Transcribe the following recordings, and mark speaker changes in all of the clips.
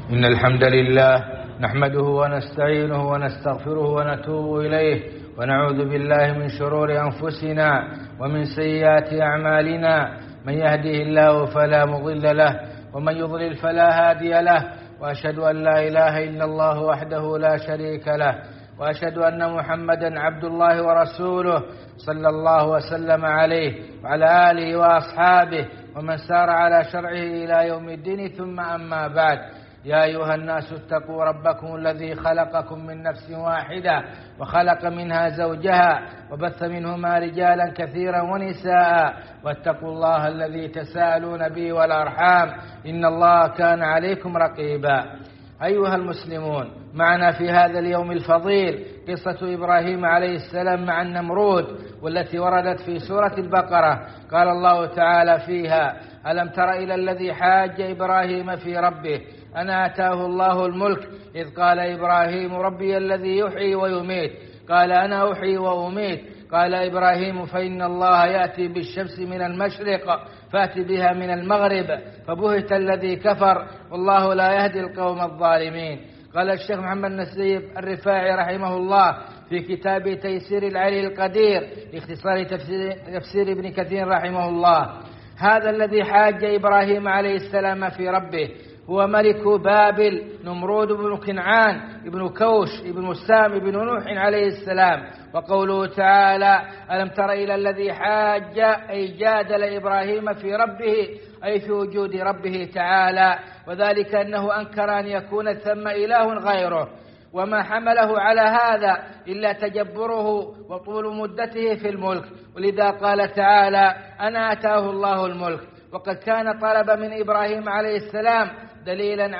Speaker 1: إن الحمد لله نحمده ونستعينه ونستغفره ونتوب إليه ونعوذ بالله من شرور أنفسنا ومن سيئات أعمالنا. من يهده الله فلا مضل له ومن يضلل فلا هادي له، وأشهد أن لا إله إلا الله وحده لا شريك له، وأشهد أن محمدا عبد الله ورسوله صلى الله وسلم عليه وعلى آله وأصحابه ومن سار على شرعه إلى يوم الدين. ثم أما بعد، يا أيها الناس اتقوا ربكم الذي خلقكم من نفس واحدة وخلق منها زوجها وبث منهما رجالا كثيرا ونساء، واتقوا الله الذي تساءلون به والأرحام إن الله كان عليكم رقيبا. أيها المسلمون، معنا في هذا اليوم الفضيل قصة إبراهيم عليه السلام مع النمرود، والتي وردت في سورة البقرة. قال الله تعالى فيها: ألم تر إلى الذي حاج إبراهيم في ربه أن آتاه الله الملك إذ قال إبراهيم ربي الذي يحيي ويميت قال أنا أحيي وأميت قال إبراهيم فإن الله يأتي بالشمس من المشرق فأت بها من المغرب فبهت الذي كفر والله لا يهدي القوم الظالمين. قال الشيخ محمد نسيب الرفاعي رحمه الله في كتاب تيسير العلي القدير لاختصار تفسير ابن كثير رحمه الله: هذا الذي حاج إبراهيم عليه السلام في ربه هو ملك بابل نمرود بن كنعان بن كوش بن سام بن نوح عليه السلام. وقوله تعالى: ألم تر إلى الذي حاج أي جادل إبراهيم في ربه أي في وجود ربه تعالى، وذلك أنه أنكر أن يكون ثم إله غيره، وما حمله على هذا إلا تجبره وطول مدته في الملك. ولذا قال تعالى: أنا آتاه الله الملك. وقد كان طلب من إبراهيم عليه السلام دليلا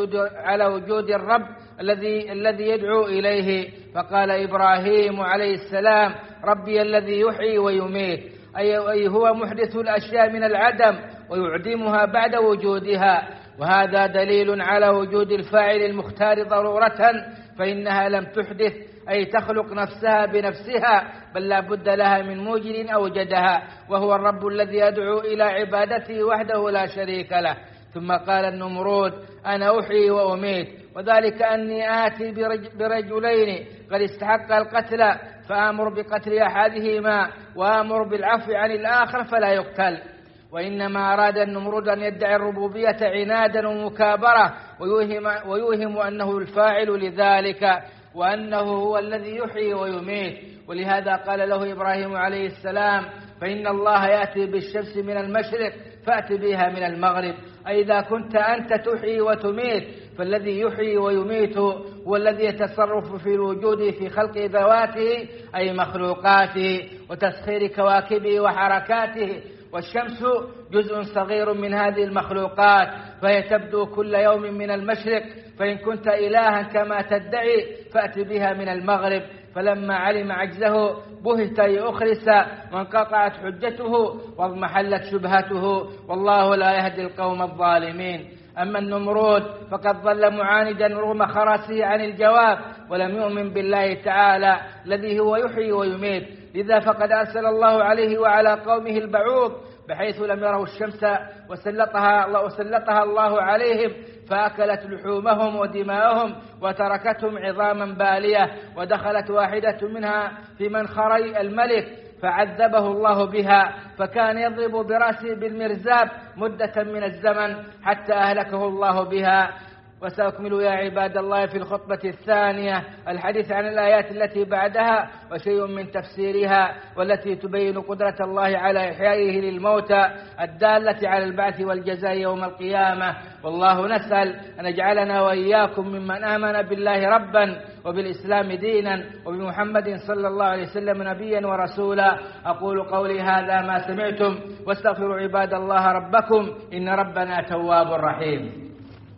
Speaker 1: على وجود الرب الذي يدعو إليه، فقال إبراهيم عليه السلام: ربي الذي يحيي ويميت، أي هو محدث الأشياء من العدم ويعدمها بعد وجودها. وهذا دليل على وجود الفاعل المختار ضرورة، فإنها لم تحدث أي تخلق نفسها بنفسها، بل لا بد لها من موجد أوجدها، وهو الرب الذي يدعو إلى عبادته وحده لا شريك له. ثم قال النمرود: أنا أحيي وأميت، وذلك أني آتي برجلين قد استحق القتل فآمر بقتل أحدهما وآمر بالعفو عن الآخر فلا يقتل. وإنما أراد النمرود أن يدعي الربوبية عنادا ومكابرة ويوهم أنه الفاعل لذلك وأنه هو الذي يحيي ويميت. ولهذا قال له إبراهيم عليه السلام: فإن الله يأتي بالشمس من المشرق فأت بها من المغرب، أي إذا كنت أنت تحيي وتميت فالذي يحيي ويميت هو الذي يتصرف في الوجود في خلق ذواته أي مخلوقاته وتسخير كواكبه وحركاته. والشمس جزء صغير من هذه المخلوقات، فهي تبدو كل يوم من المشرق، فإن كنت إلها كما تدعي فأت بها من المغرب. فلما علم عجزه بهت أخرس وانقطعت حجته واضمحلت شبهته، والله لا يهدي القوم الظالمين. أما النمرود فقد ظل معاندا رغم خراسه عن الجواب، ولم يؤمن بالله تعالى الذي هو يحيي ويميت. لذا فقد أرسل الله عليه وعلى قومه البعوض بحيث لم يروا الشمس وسلطها الله عليهم فأكلت لحومهم ودماءهم وتركتهم عظاما بالية، ودخلت واحدة منها في منخري الملك فعذبه الله بها، فكان يضرب برأسه بالمرزاب مدة من الزمن حتى أهلكه الله بها. وسأكمل يا عباد الله في الخطبة الثانية الحديث عن الآيات التي بعدها وشيء من تفسيرها، والتي تبين قدرة الله على إحيائه للموتى الدالة على البعث والجزاء يوم القيامة. والله نسأل أن يجعلنا وإياكم ممن آمن بالله ربا وبالإسلام دينا وبمحمد صلى الله عليه وسلم نبيا ورسولا. أقول قولي هذا ما سمعتم، واستغفروا عباد الله ربكم إن ربنا تواب رحيم.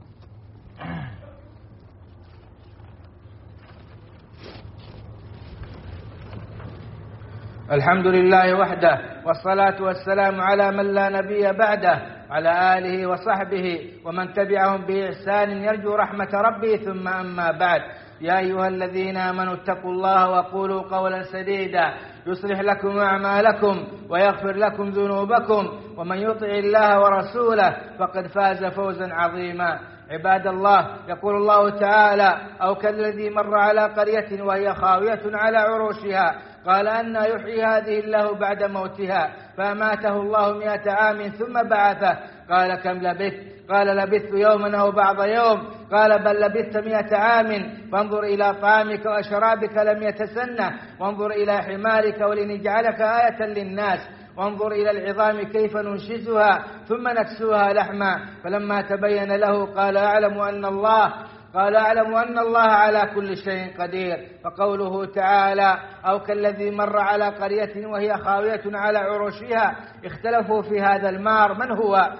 Speaker 1: الحمد لله وحده، والصلاة والسلام على من لا نبي بعده، على آله وصحبه ومن تبعهم بإحسان يرجو رحمة ربه. ثم أما بعد، يا أيها الذين آمنوا اتقوا الله وقولوا قولا سديدا يصلح لكم أعمالكم ويغفر لكم ذنوبكم، ومن يطع الله ورسوله فقد فاز فوزا عظيما. عباد الله، يقول الله تعالى: أو كالذي مر على قرية وهي خاوية على عروشها قال أنى يحيي هذه الله بعد موتها فأماته الله 100 عام ثم بعثه قال: كم لبثت؟ قال: لبثت يوما أو بعض يوم. قال: بل لبثت 100 عام. فانظر إلى طعامك وشرابك لم يتسنه، وانظر إلى حمارك ولنجعلك آية للناس، وانظر إلى العظام كيف ننشزها ثم نكسوها لحما. فلما تبين له قال: أعلم أن الله على كل شيء قدير. فقوله تعالى: أو كالذي مر على قرية وهي خاوية على عروشها، اختلفوا في هذا المار من هو،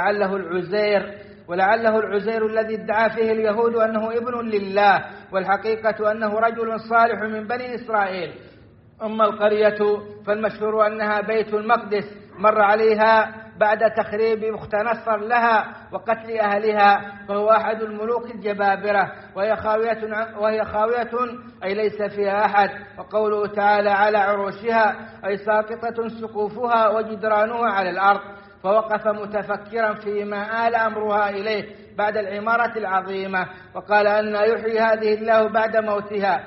Speaker 1: ولعله العزير الذي ادعى فيه اليهود أنه ابن لله، والحقيقة أنه رجل صالح من بني إسرائيل. أما القرية فالمشهور أنها بيت المقدس، مر عليها بعد تخريب مختنصر لها وقتل أهلها، فهو أحد الملوك الجبابرة، وهي خاوية أي ليس فيها أحد. وقوله تعالى: على عروشها أي ساقطة سقوفها وجدرانها على الأرض. فوقف متفكرا فيما آل أمرها إليه بعد العمارة العظيمة، وقال: أن يحيي هذه الله بعد موتها،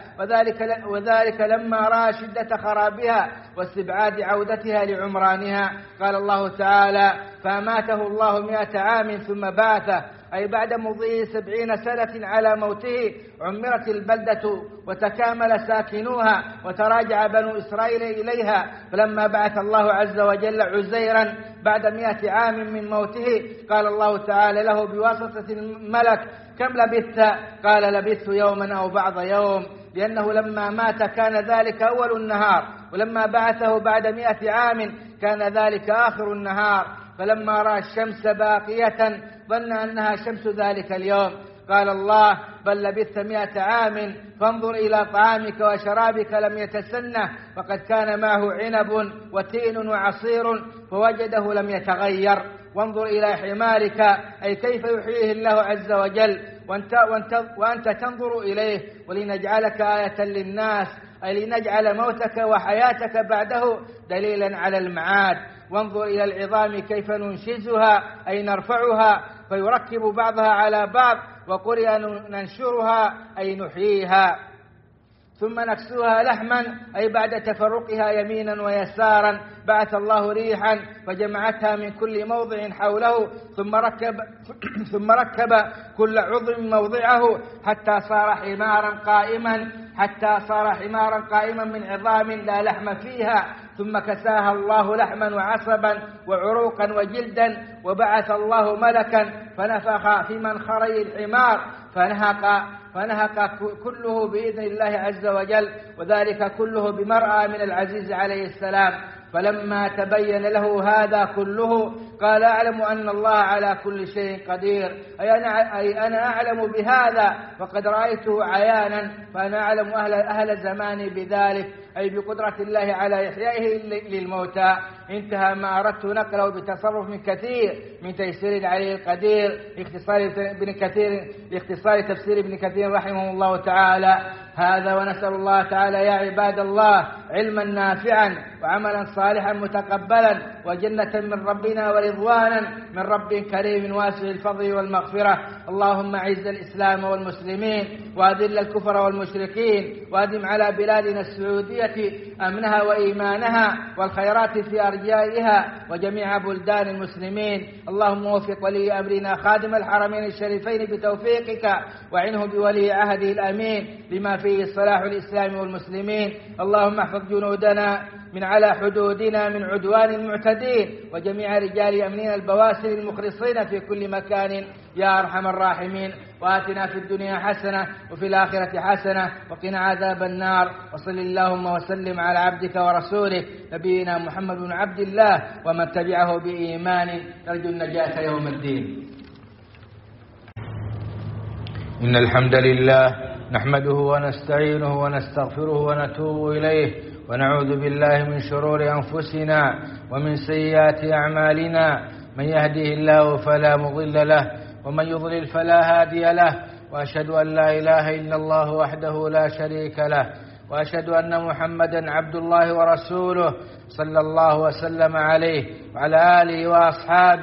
Speaker 1: وذلك لما رأى شدة خرابها واستبعاد عودتها لعمرانها. قال الله تعالى: فأماته الله 100 عام ثم بعثه، أي بعد مضي 70 سنة على موته عمرت البلدة وتكامل ساكنوها وتراجع بنو إسرائيل إليها. فلما بعث الله عز وجل عزيرا بعد 100 عام من موته قال الله تعالى له بواسطة الملك: كم لبثت؟ قال: لبثت يوما أو بعض يوم، لأنه لما مات كان ذلك أول النهار، ولما بعثه بعد 100 عام كان ذلك آخر النهار. فلما رأى الشمس باقية ظن أنها شمس ذلك اليوم. قال الله: بل لبثت 100 عام. فانظر إلى طعامك وشرابك لم يتسنه، فقد كان معه عنب وتين وعصير فوجده لم يتغير. وانظر إلى حمارك أي كيف يحييه الله عز وجل وأنت تنظر إليه، ولنجعلك آية للناس، أي لنجعل موتك وحياتك بعده دليلا على المعاد. وانظر إلى العظام كيف ننشزها أي نرفعها فيركب بعضها على بعض، وقرئ ننشرها أي نحييها، ثم نكسوها لحما أي بعد تفرقها يمينا ويسارا. بعث الله ريحا فجمعتها من كل موضع حوله، ثم ركب كل عضو موضعه حتى صار حمارا قائما من عظام لا لحم فيها. ثم كساها الله لحما وعصبا وعروقا وجلدا. وبعث الله ملكا فنفخ في منخري الحمار فنهق كله بإذن الله عز وجل، وذلك كله بمرأى من العزيز عليه السلام. فلما تبين له هذا كله قال: أعلم أن الله على كل شيء قدير، أي أنا أعلم بهذا وقد رأيته عيانا، فأنا أعلم أهل زماني بذلك، أي بقدرة الله على إحيائه للموتى. انتهى ما أردت نقله بتصرف من كثير من تيسير العلي القدير لاختصار تفسير ابن كثير رحمه الله تعالى هذا. ونسأل الله تعالى يا عباد الله علما نافعا وعملا صالحا متقبلا وجنة من ربنا ورضوانا من رب كريم واسع الفضل والمغفرة. اللهم أعز الإسلام والمسلمين وأذل الكفر والمشركين، وأدم على بلادنا السعودية أمنها وإيمانها والخيرات في أرجائها وجميع بلدان المسلمين. اللهم وفق ولي أمرنا خادم الحرمين الشريفين بتوفيقك، وعنه بولي عهده الأمين لما فيه صلاح الإسلام والمسلمين. اللهم احفظ جنودنا من على حدودنا من عدوان المعتدين، وجميع رجال أمننا البواسل المخلصين في كل مكان يا أرحم الراحمين. وآتنا في الدنيا حسنة وفي الآخرة حسنة وقنا عذاب النار. وصل اللهم وسلم على عبدك ورسولك نبينا محمد بن عبد الله ومن تبعه بإيمان يرجو النجاة يوم الدين.
Speaker 2: إن الحمد لله نحمده ونستعينه ونستغفره ونتوب إليه، ونعوذ بالله من شرور أنفسنا ومن سيئات أعمالنا. من يهده الله فلا مضل له، ومن يضلل فلا هادي له. وأشهد أن لا إله إلا الله وحده لا شريك له، وأشهد أن محمدا عبد الله ورسوله صلى الله وسلم عليه وعلى آله وأصحابه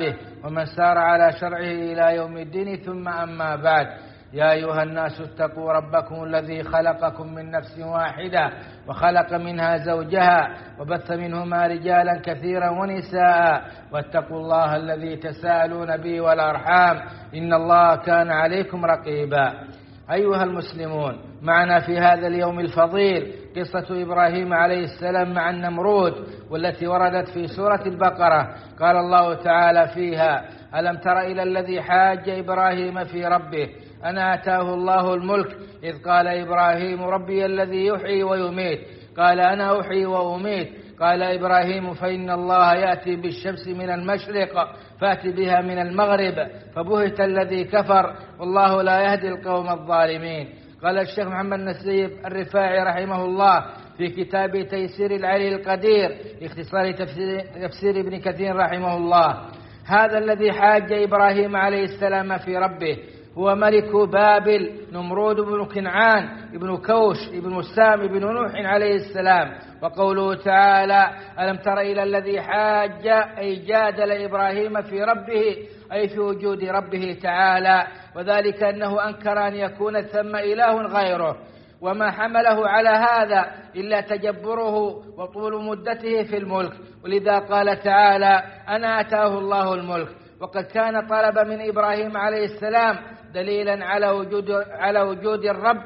Speaker 1: ومن سار على شرعه إلى يوم الدين. ثم أما بعد، يا أيها الناس اتقوا ربكم الذي خلقكم من نفس واحدة وخلق منها زوجها وبث منهما رجالا كثيرا ونساء، واتقوا الله الذي تساءلون به والأرحام إن الله كان عليكم رقيبا. أيها المسلمون، معنا في هذا اليوم الفضيل قصة إبراهيم عليه السلام مع النمرود، والتي وردت في سورة البقرة. قال الله تعالى فيها: ألم تر إلى الذي حاج إبراهيم في ربه أن آتاه الله الملك إذ قال إبراهيم ربي الذي يحيي ويميت قال أنا أحيي وأميت قال إبراهيم فإن الله يأتي بالشمس من المشرق فأت بها من المغرب فبهت الذي كفر والله لا يهدي القوم الظالمين. قال الشيخ محمد نسيب الرفاعي رحمه الله في كتاب تيسير العلي القدير لاختصار تفسير ابن كثير رحمه الله: هذا الذي حاج إبراهيم عليه السلام في ربه هو ملك بابل نمرود بن كنعان بن كوش بن سام بن نوح عليه السلام. وقوله تعالى: ألم تر إلى الذي حاج أي جادل إبراهيم في ربه أي في وجود ربه تعالى، وذلك أنه أنكر أن يكون ثم إله غيره، وما حمله على هذا إلا تجبره وطول مدته في الملك. ولذا قال تعالى: أنا آتاه الله الملك. وقد كان طلب من إبراهيم عليه السلام دليلا على وجود الرب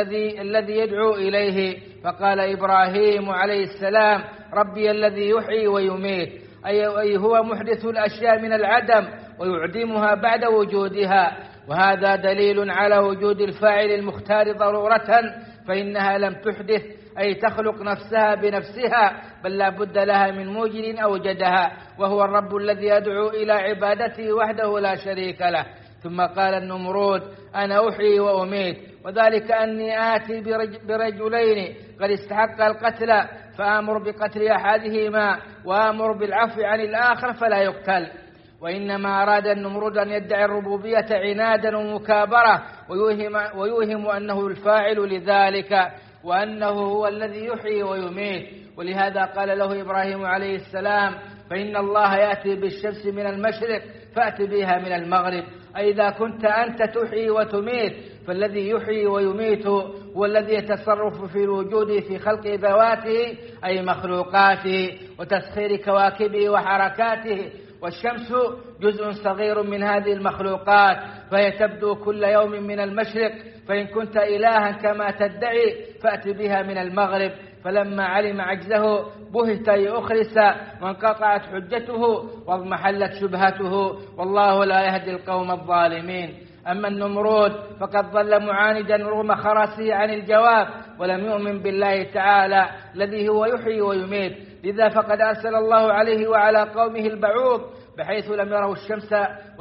Speaker 1: الذي يدعو إليه، فقال إبراهيم عليه السلام: ربي الذي يحيي ويميت، أي هو محدث الأشياء من العدم ويعدمها بعد وجودها. وهذا دليل على وجود الفاعل المختار ضرورة، فإنها لم تحدث أي تخلق نفسها بنفسها، بل لا بد لها من موجد أوجدها، وهو الرب الذي يدعو إلى عبادته وحده لا شريك له. ثم قال النمرود: أنا أحيي وأميت، وذلك أني آتي برجلين قد استحق القتل فآمر بقتل أحدهما وآمر بالعفو عن الآخر فلا يقتل. وإنما أراد النمرود أن يدعي الربوبية عنادا ومكابرة ويوهم أنه الفاعل لذلك وأنه هو الذي يحيي ويميت. ولهذا قال له إبراهيم عليه السلام: فإن الله يأتي بالشمس من المشرق فأت بها من المغرب، أي إذا كنت أنت تحيي وتميت فالذي يحيي ويميت هو الذي يتصرف في الوجود في خلق ذواته أي مخلوقاته وتسخير كواكبه وحركاته. والشمس جزء صغير من هذه المخلوقات، فهي تبدو كل يوم من المشرق، فإن كنت إلها كما تدعي فأت بها من المغرب. فلما علم عجزه بهت يخرس وانقطعت حجته واضمحلت شبهته، والله لا يهدي القوم الظالمين. أما النمرود فقد ظل معاندا رغم خرسه عن الجواب، ولم يؤمن بالله تعالى الذي هو يحيي ويميت. لذا فقد أرسل الله عليه وعلى قومه البعوض بحيث لم يروا الشمس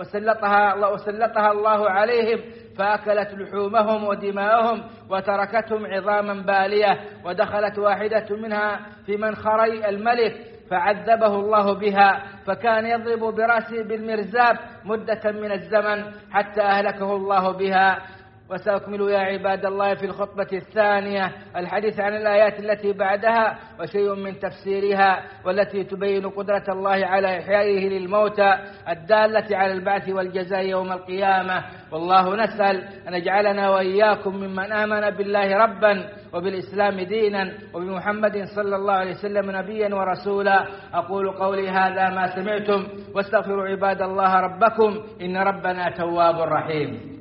Speaker 1: وسلطها الله عليهم فأكلت لحومهم ودماءهم وتركتهم عظاما بالية، ودخلت واحدة منها في منخري الملك فعذبه الله بها، فكان يضرب برأسه بالمرزاب مدة من الزمن حتى أهلكه الله بها. وسأكمل يا عباد الله في الخطبة الثانية الحديث عن الآيات التي بعدها وشيء من تفسيرها، والتي تبين قدرة الله على إحيائه للموتى الدالة على البعث والجزاء يوم القيامة. والله نسأل أن يجعلنا وإياكم ممن آمن بالله ربا وبالإسلام دينا وبمحمد صلى الله عليه وسلم نبيا ورسولا. أقول قولي هذا ما سمعتم، واستغفروا عباد الله ربكم إن ربنا تواب رحيم.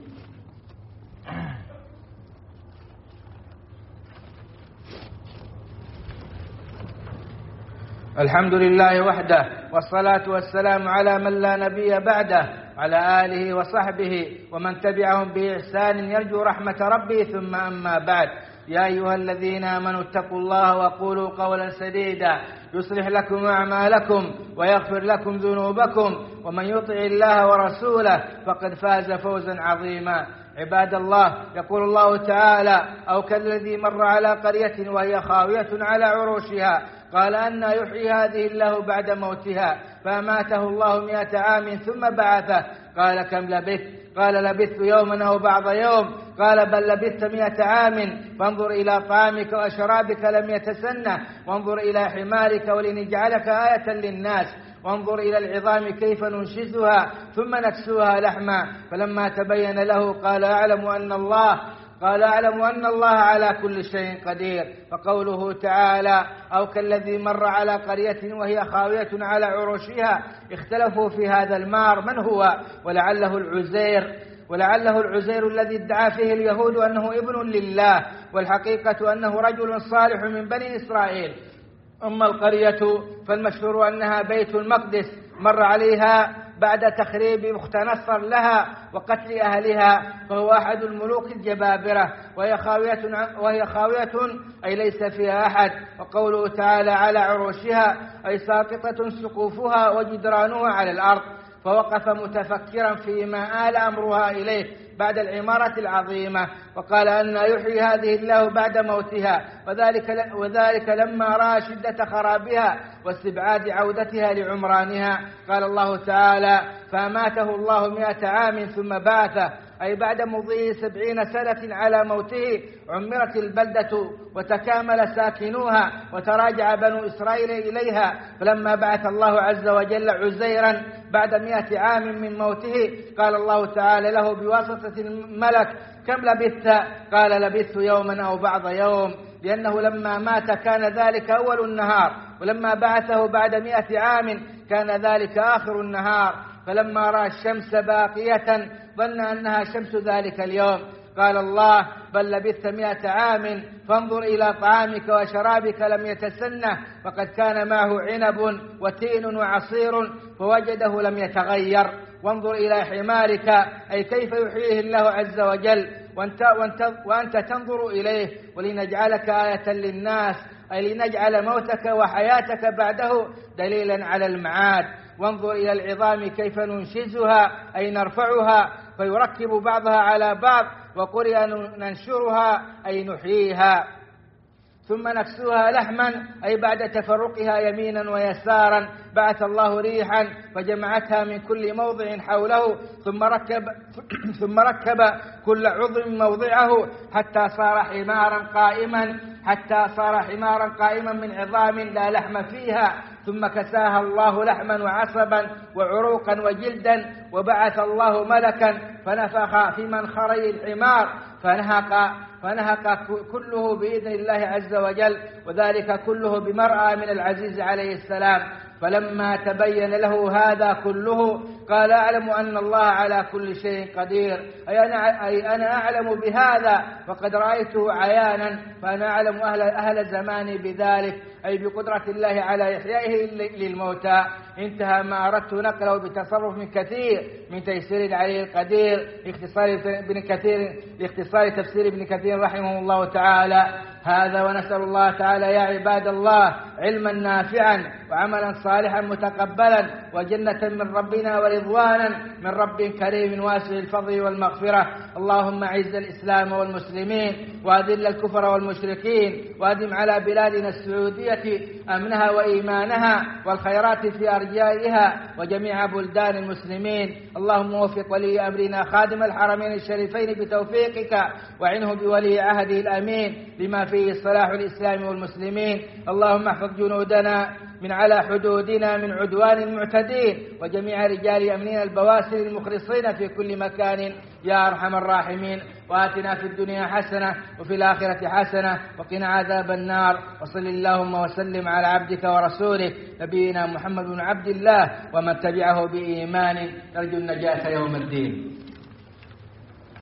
Speaker 1: الحمد لله وحده، والصلاة والسلام على من لا نبي بعده، على آله وصحبه ومن تبعهم بإحسان يرجو رحمة ربه. ثم أما بعد، يا أيها الذين آمنوا اتقوا الله وقولوا قولا سديدا يصلح لكم أعمالكم ويغفر لكم ذنوبكم، ومن يطع الله ورسوله فقد فاز فوزا عظيما. عباد الله، يقول الله تعالى: أو كالذي مر على قرية وهي خاوية على عروشها قال أنى يحيي هذه الله بعد موتها فأماته الله 100 عام ثم بعثه قال كم لبثت؟ قال لبثت يوما أو بعض يوم. قال بل لبثت 100 عام فانظر إلى طعامك وشرابك لم يتسنه، وانظر إلى حمارك ولنجعلك آية للناس، وانظر إلى العظام كيف ننشزها ثم نكسوها لحما فلما تبين له قال أعلم أن الله على كل شيء قدير. فقوله تعالى أو كالذي مر على قرية وهي خاوية على عروشها اختلفوا في هذا المار من هو ولعله العزير الذي ادعى فيه اليهود أنه ابن لله، والحقيقة أنه رجل صالح من بني إسرائيل. أما القرية فالمشهور أنها بيت المقدس مر عليها بعد تخريب أخت نصر لها وقتل أهلها، فهو أحد الملوك الجبابرة، وهي خاوية أي ليس فيها أحد. وقوله تعالى على عروشها أي ساقطة سقوفها وجدرانها على الأرض. فوقف متفكرا فيما آل أمرها إليه بعد العمارة العظيمة، وقال أن يحيي هذه الله بعد موتها، وذلك لما رأى شدة خرابها واستبعاد عودتها لعمرانها. قال الله تعالى فأماته الله 100 عام ثم بعثه، أي بعد مضي 70 سنة على موته عمرت البلدة وتكامل ساكنوها وتراجع بنو إسرائيل إليها. فلما بعث الله عز وجل عزيرا بعد 100 عام من موته قال الله تعالى له بواسطة الملك كم لبثت؟ قال لبثت يوما أو بعض يوم، لأنه لما مات كان ذلك أول النهار، ولما بعثه بعد 100 عام كان ذلك آخر النهار. فلما رأى الشمس باقية ظن أنها شمس ذلك اليوم. قال الله بل لبثت 100 عام فانظر إلى طعامك وشرابك لم يتسنه، فقد كان معه عنب وتين وعصير فوجده لم يتغير. وانظر إلى حمارك أي كيف يحييه الله عز وجل وأنت تنظر إليه، ولنجعلك آية للناس أي لنجعل موتك وحياتك بعده دليلا على المعاد. وانظر إلى العظام كيف ننشزها أي نرفعها فيركب بعضها على بعض، وقرئ ننشرها أي نحييها. ثم نكسوها لحما أي بعد تفرقها يمينا ويسارا بعث الله ريحا فجمعتها من كل موضع حوله ثم ركب كل عضو موضعه حتى صار حمارا قائما من عظام لا لحم فيها. ثم كساها الله لحما وعصبا وعروقا وجلدا، وبعث الله ملكا فنفخ في منخري الحمار فنهق كله بإذن الله عز وجل، وذلك كله بمرأى من العزيز عليه السلام. فلما تبين له هذا كله قال أعلم أن الله على كل شيء قدير، أي أنا أعلم بهذا وقد رأيته عيانا، فأنا أعلم أهل زماني بذلك، أي بقدرة الله على إحيائه للموتى. انتهى ما أردت نقله بتصرف من كثير من تيسير العلي القدير لاختصار تفسير ابن كثير رحمه الله تعالى هذا. ونسأل الله تعالى يا عباد الله علما نافعا وعملا صالحا متقبلا وجنة من ربنا ورضوانا من رب كريم واسع الفضل والمغفرة. اللهم أعز الإسلام والمسلمين وأذل الكفر والمشركين، وأدم على بلادنا السعودية أمنها وإيمانها والخيرات في أرجائها وجميع بلدان المسلمين. اللهم وفق ولي أمرنا خادم الحرمين الشريفين بتوفيقك، وعنه بولي عهده الأمين لما فيه صلاح الإسلام والمسلمين. اللهم احفظ جنودنا من على حدودنا من عدوان المعتدين، وجميع رجال أمننا البواسل المخلصين في كل مكان يا أرحم الراحمين. وآتنا في الدنيا حسنة وفي الآخرة حسنة وقنا عذاب النار. وصل اللهم وسلم على عبدك ورسولك نبينا محمد بن عبد الله ومن تبعه بإيمان يرجو النجاة يوم الدين.